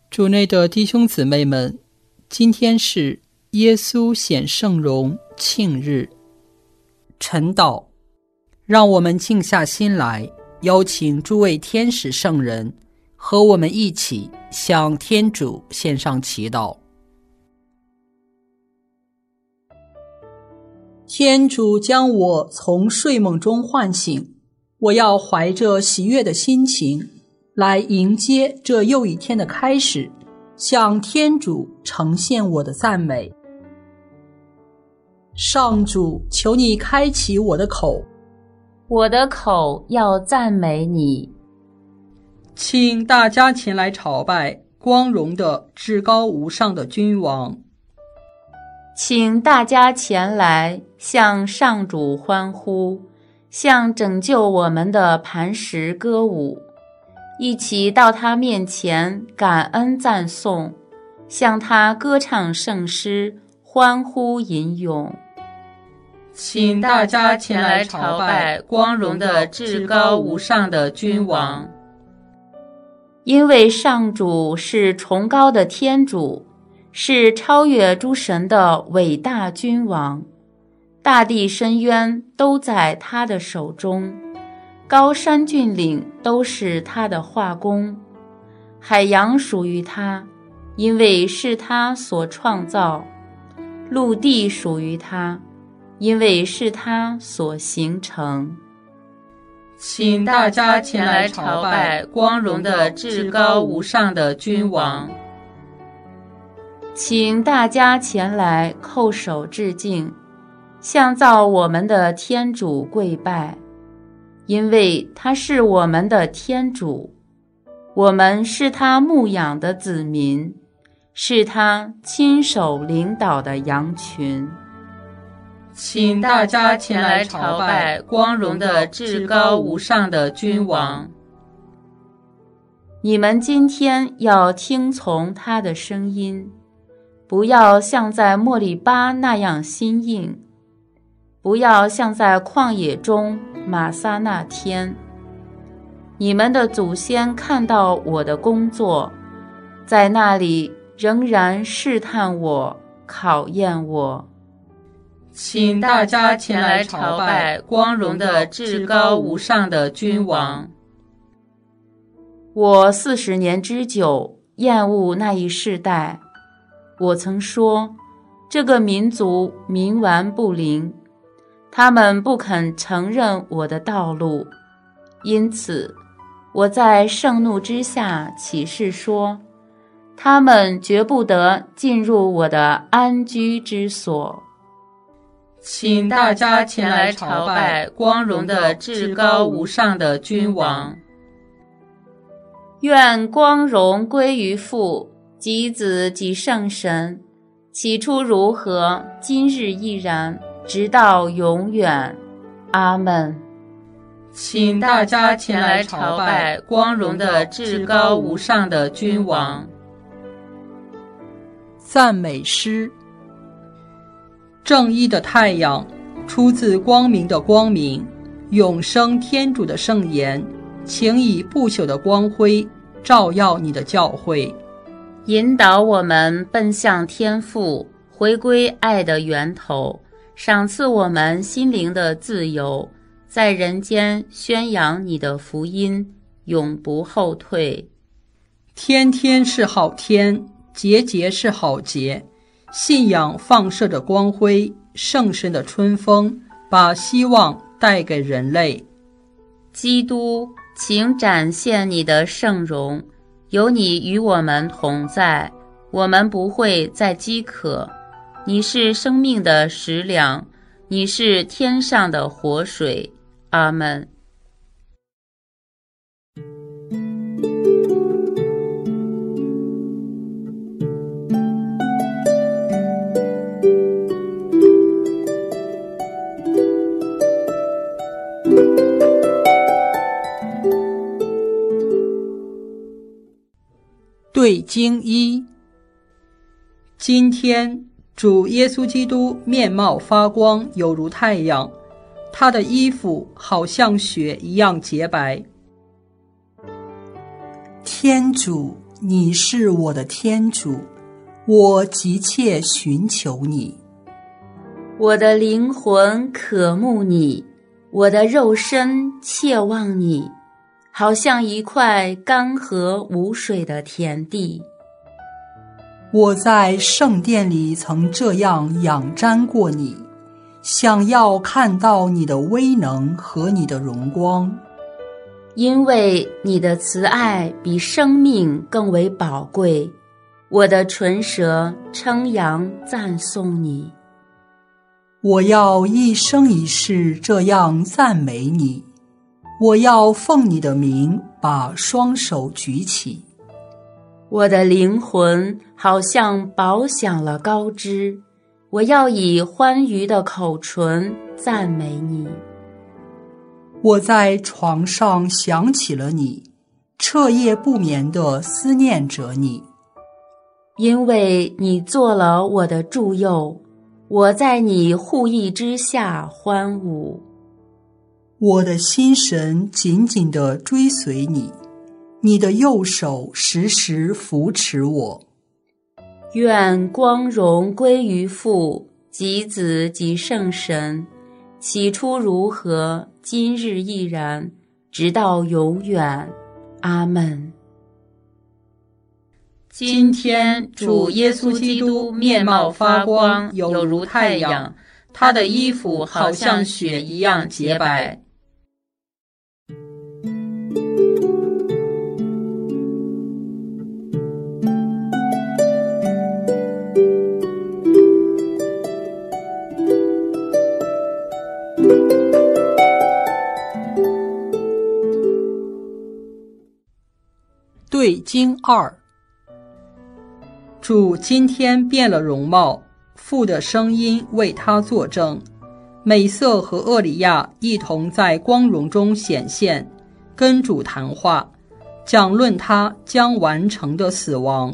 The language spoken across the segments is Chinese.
主内的弟兄姊妹们，今天是耶稣显圣容庆日。晨祷，让我们静下心来，邀请诸位天使圣人和我们一起向天主献上祈祷。天主将我从睡梦中唤醒，我要怀着喜悦的心情来迎接这又一天的开始，向天主呈现我的赞美。上主，求你开启我的口， 我的口要赞美你。 请大家前来朝拜光荣的至高无上的君王。 请大家前来向上主欢呼，向拯救我们的磐石歌舞，一起到他面前感恩赞颂，向他歌唱圣诗，欢呼吟咏。 请大家前来朝拜光荣的至高无上的君王。 因为上主是崇高的天主，是超越诸神的伟大君王，大地深渊都在他的手中，高山峻岭都是他的画工，海洋属于他，因为是他所创造；陆地属于他，因为是他所形成。 请大家前来朝拜光荣的至高无上的君王。 请大家前来叩首致敬，向造我们的天主跪拜，因为他是我们的天主，我们是他牧养的子民，是他亲手领导的羊群。 请大家前来朝拜光荣的至高无上的君王。 你们今天要听从他的声音，不要像在莫利巴那样心硬，不要像在旷野中玛撒那天。你们的祖先看到我的工作，在那里仍然试探我，考验我。 请大家前来朝拜光荣的至高无上的君王。 我40年之久厌恶那一世代，我曾说，这个民族冥顽不灵，他们不肯承认我的道路，因此我在盛怒之下起誓说，他们绝不得进入我的安居之所。 请大家前来朝拜光荣的至高无上的君王。 愿光荣归于父及子及圣神，起初如何，今日亦然，直到永远。阿们。 请大家前来朝拜光荣的至高无上的君王。赞美诗。正义的太阳出自光明的光明，永生天主的圣言，请以不朽的光辉照耀你的教会， 引导我们奔向天父，回归爱的源头，赏赐我们心灵的自由，在人间宣扬你的福音，永不后退。 天天是好天，节节是好节，信仰放射着光辉，圣神的春风把希望带给人类。 基督，请展现你的圣容，有你与我们同在，我们不会再饥渴。你是生命的食粮，你是天上的活水。阿们。 对经一。今天主耶稣基督面貌发光，有如太阳，他的衣服好像雪一样洁白。天主你是我的天主，我急切寻求你。 我的灵魂渴慕你，我的肉身切望你，好像一块干涸无水的田地。 我在圣殿里曾这样仰瞻过你，想要看到你的威能和你的荣光。 因为你的慈爱比生命更为宝贵，我的唇舌称扬赞颂你。 我要一生一世这样赞美你，我要奉你的名把双手举起。 我的灵魂好像饱享了高枝，我要以欢愉的口唇赞美你。 我在床上想起了你，彻夜不眠地思念着你。 因为你做了我的助佑，我在你护翼之下欢舞。 我的心神紧紧地追随你，你的右手时时扶持我。 愿光荣归于父及子及圣神，起初如何，今日亦然，直到永远。阿们。今天主耶稣基督面貌发光，有如太阳，他的衣服好像雪一样洁白。 对经2。主今天变了容貌，父的声音为他作证。美瑟和厄里亚一同在光荣中显现，跟主谈话，讲论他将完成的死亡。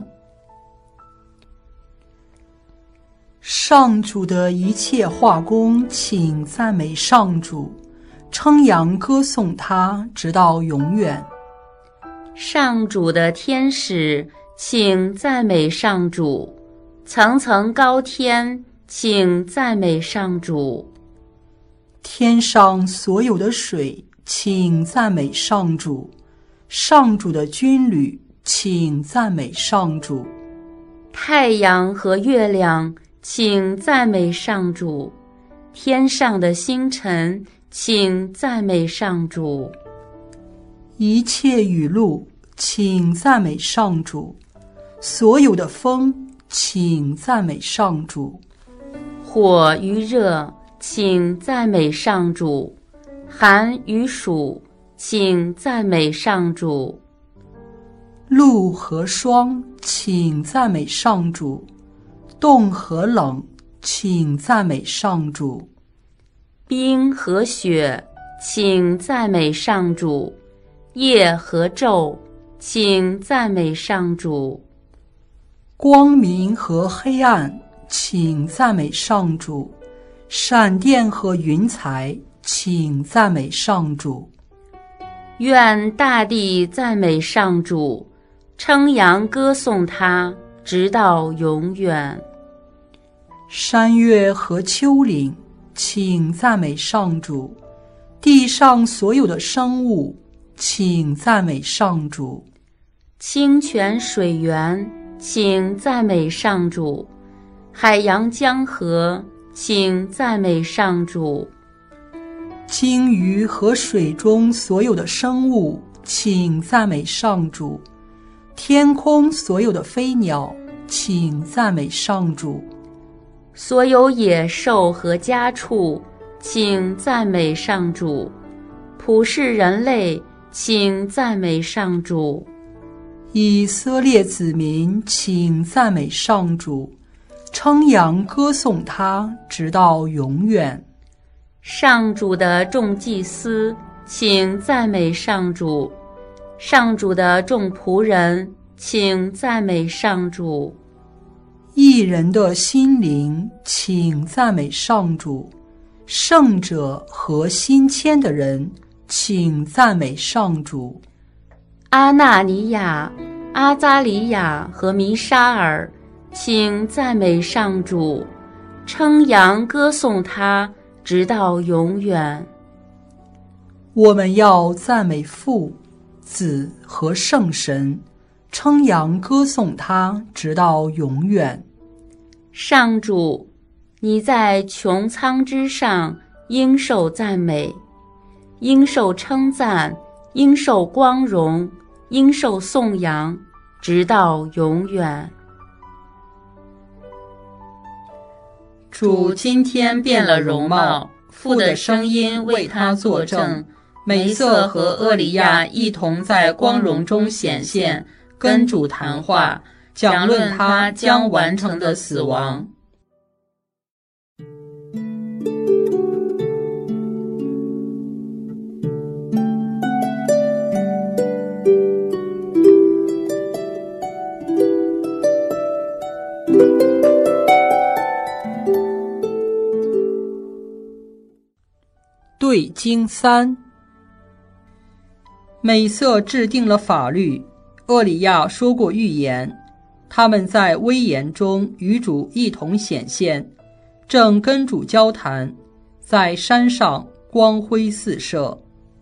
上主的一切化工，请赞美上主，称扬歌颂他，直到永远。 上主的天使，请赞美上主；层层高天，请赞美上主。 天上所有的水，请赞美上主；上主的军旅，请赞美上主。 太阳和月亮，请赞美上主；天上的星辰，请赞美上主。 一切雨露，请赞美上主；所有的风，请赞美上主。 火与热，请赞美上主；寒与暑，请赞美上主。 露和霜，请赞美上主；冻和冷，请赞美上主。 冰和雪，请赞美上主；夜和昼，请赞美上主。 光明和黑暗，请赞美上主；闪电和云彩，请赞美上主。 愿大地赞美上主，称扬歌颂他，直到永远。 山岳和丘陵，请赞美上主；地上所有的生物，请赞美上主。 清泉水源，请赞美上主；海洋江河，请赞美上主。 鲸鱼和水中所有的生物，请赞美上主；天空所有的飞鸟，请赞美上主。 所有野兽和家畜，请赞美上主；普世人类，请赞美上主。 以色列子民，请赞美上主，称扬歌颂他，直到永远。 上主的众祭司，请赞美上主；上主的众仆人，请赞美上主。 义人的心灵，请赞美上主；圣者和心谦的人，请赞美上主。 阿纳尼亚、 阿扎里亚和弥沙尔，请赞美上主，称扬歌颂他，直到永远。 我们要赞美父、子和圣神，称扬歌颂他，直到永远。 上主，你在穹苍之上应受赞美，应受称赞，应受光荣，应受颂扬，直到永远。主今天变了容貌，父的声音为他作证，梅瑟和厄里亚一同在光荣中显现，跟主谈话，讲论他将完成的死亡。 对经3，美色制定了法律，厄里亚说过预言，他们在威严中与主一同显现，正跟主交谈，在山上光辉四射。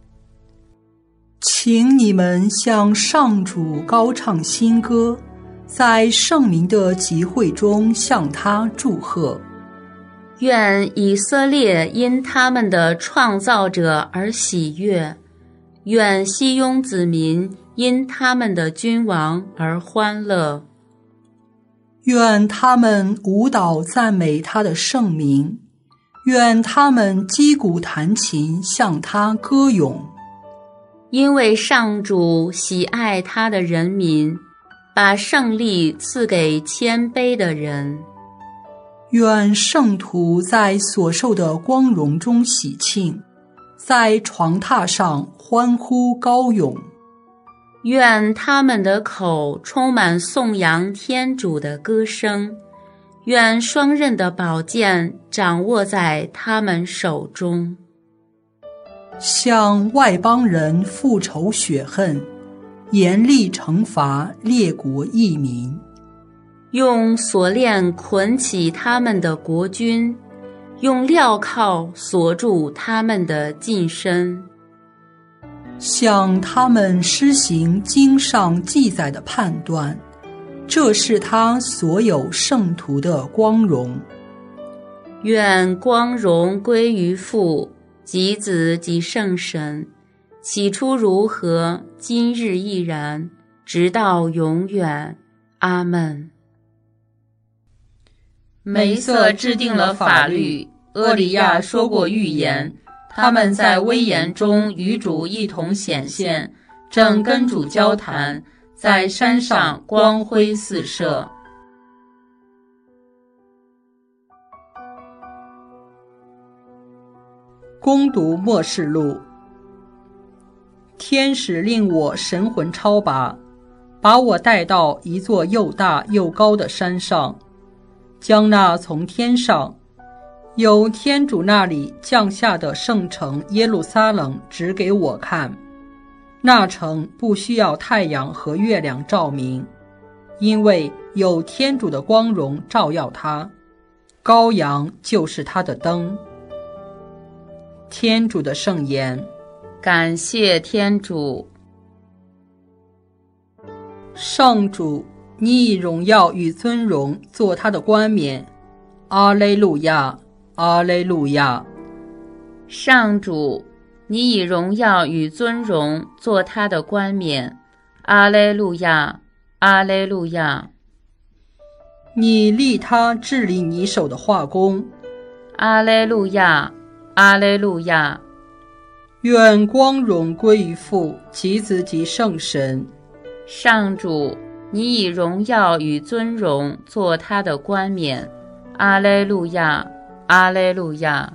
请你们向上主高唱新歌，在圣民的集会中向他祝贺。 愿以色列因他们的创造者而喜悦，愿西雍子民因他们的君王而欢乐。 愿他们舞蹈赞美他的圣名，愿他们击鼓弹琴向他歌咏。 因为上主喜爱他的人民，把胜利赐给谦卑的人。 愿圣徒在所受的光荣中喜庆，在床榻上欢呼高咏。 愿他们的口充满颂扬天主的歌声，愿双刃的宝剑掌握在他们手中。 向外邦人复仇雪恨，严厉惩罚列国异民。 用锁链捆起他们的国君，用镣铐锁住他们的近身。 向他们施行经上记载的判断，这是他所有圣徒的光荣。 愿光荣归于父及子及圣神，起初如何，今日亦然，直到永远。阿们。梅瑟制定了法律，厄里亚说过预言，他们在威严中与主一同显现，正跟主交谈，在山上光辉四射。 恭读默示录。天使令我神魂超拔，把我带到一座又大又高的山上，将那从天上由天主那里降下的圣城耶路撒冷指给我看。那城不需要太阳和月亮照明，因为有天主的光荣照耀它，羔羊就是它的灯。天主的圣言。 感谢天主。 上主，你以荣耀与尊荣做他的冠冕。阿肋路亚，阿肋路亚。 上主，你以荣耀与尊荣做他的冠冕。阿肋路亚，阿肋路亚。 你立他治理你手的画工。 阿肋路亚，阿肋路亚。 愿光荣归于父及子及圣神。 上主，你以荣耀与尊荣做他的冠冕。阿肋路亚，阿肋路亚。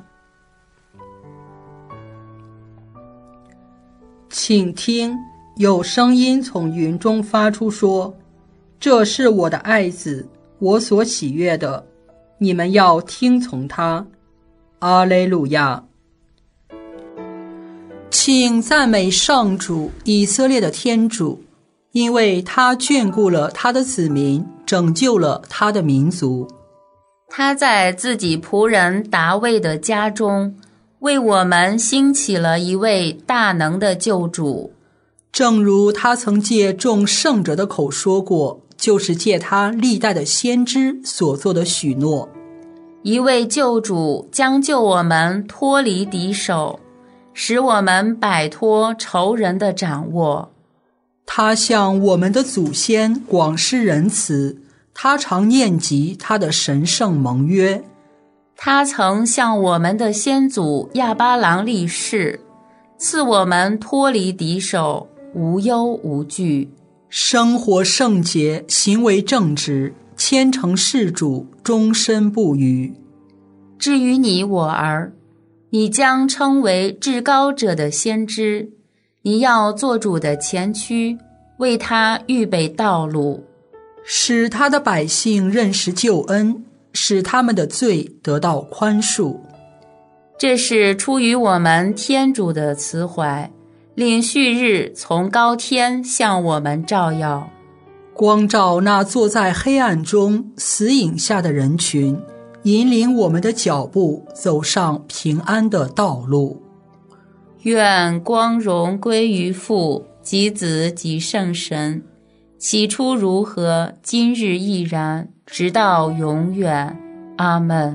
请听，有声音从云中发出说：这是我的爱子，我所喜悦的，你们要听从他。阿肋路亚。请赞美上主，以色列的天主， 因为他眷顾了他的子民，拯救了他的民族。 他在自己仆人达味的家中，为我们兴起了一位大能的救主。 正如他曾借众圣者的口说过，就是借他历代的先知所做的许诺。 一位救主将救我们脱离敌手，使我们摆脱仇人的掌握。 他向我们的祖先广施仁慈，他常念及他的神圣盟约。 他曾向我们的先祖亚巴郎立誓，赐我们脱离敌手，无忧无惧， 生活圣洁，行为正直，虔诚事主，终身不渝。 至于你我儿，你将称为至高者的先知，你要做主的前驱，为他预备道路， 使他的百姓认识救恩，使他们的罪得到宽恕。 这是出于我们天主的慈怀，令旭日从高天向我们照耀， 光照那坐在黑暗中死影下的人群，引领我们的脚步走上平安的道路。 愿光荣归于父及子及圣神，起初如何，今日亦然，直到永远。阿们。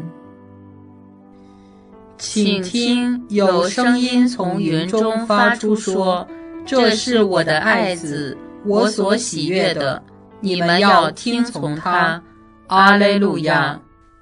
请听有声音从云中发出说，这是我的爱子，我所喜悦的，你们要听从他。阿肋路亚。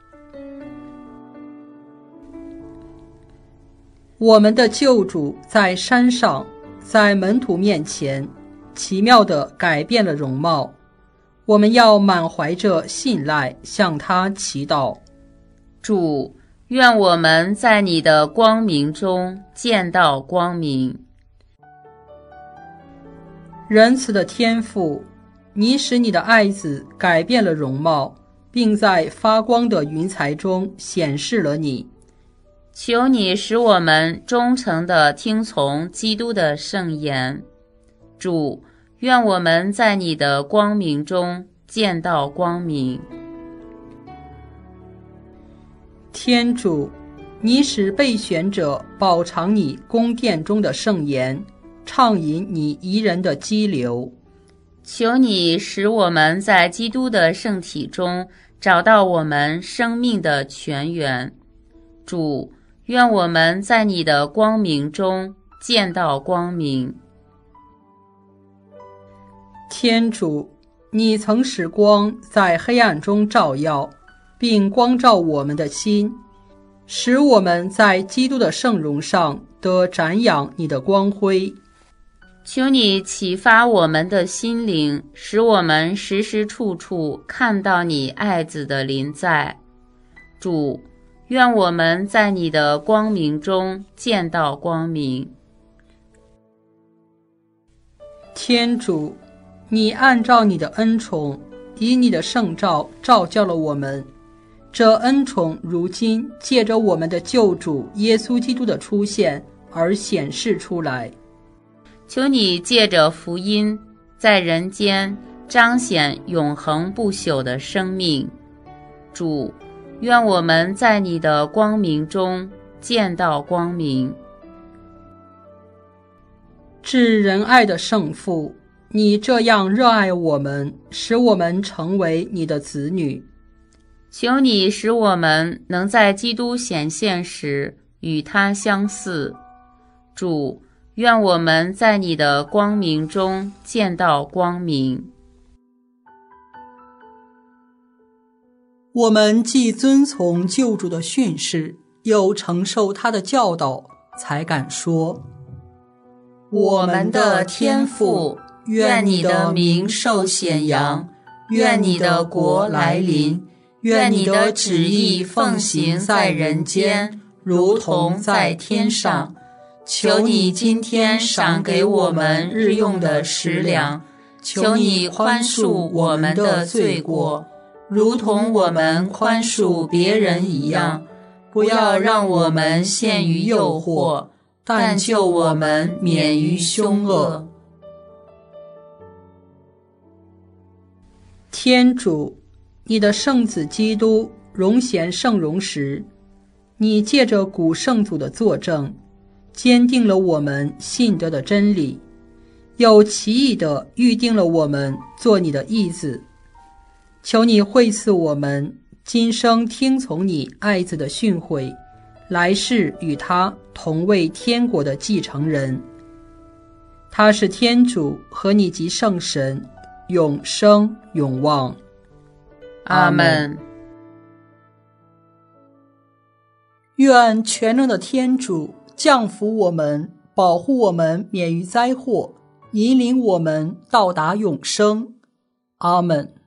我们的救主在山上，在门徒面前奇妙地改变了容貌，我们要满怀着信赖向他祈祷。 主，愿我们在你的光明中见到光明。 仁慈的天父，你使你的爱子改变了容貌，并在发光的云彩中显示了你。 求你使我们忠诚地听从基督的圣言。主，愿我们在你的光明中见到光明。 天主，你使备选者饱尝你宫殿中的圣言，畅饮你宜人的激流。 求你使我们在基督的圣体中找到我们生命的泉源。主，愿我们在你的光明中见到光明。 天主，你曾使光在黑暗中照耀，并光照我们的心，使我们在基督的圣容上得展仰你的光辉。 求你启发我们的心灵，使我们时时处处看到你爱子的临在。主，愿我们在你的光明中见到光明。 天主，你按照你的恩宠，以你的圣照照教了我们。这恩宠如今借着我们的救主耶稣基督的出现而显示出来。 求你借着福音，在人间彰显永恒不朽的生命。主，愿我们在你的光明中见到光明。 至仁爱的圣父，你这样热爱我们，使我们成为你的子女。 求你使我们能在基督显现时与他相似。主，愿我们在你的光明中见到光明。 我们既遵从救主的训示，又承受他的教导，才敢说： 我们的天父，愿你的名受显扬，愿你的国来临，愿你的旨意奉行在人间，如同在天上。求你今天赏给我们日用的食粮，求你宽恕我们的罪过，如同我们宽恕别人一样。不要让我们陷于诱惑，但救我们免于凶恶。 天主，你的圣子基督荣显圣容时，你借着古圣祖的作证，坚定了我们信德的真理，又奇异地预定了我们做你的义子。求你惠赐我们今生听从你爱子的训诲，来世与他同为天国的继承人。他是天主和你及圣神，永生永望。 阿们。 愿全能的天主降福我们，保护我们免于灾祸，引领我们到达永生。阿们。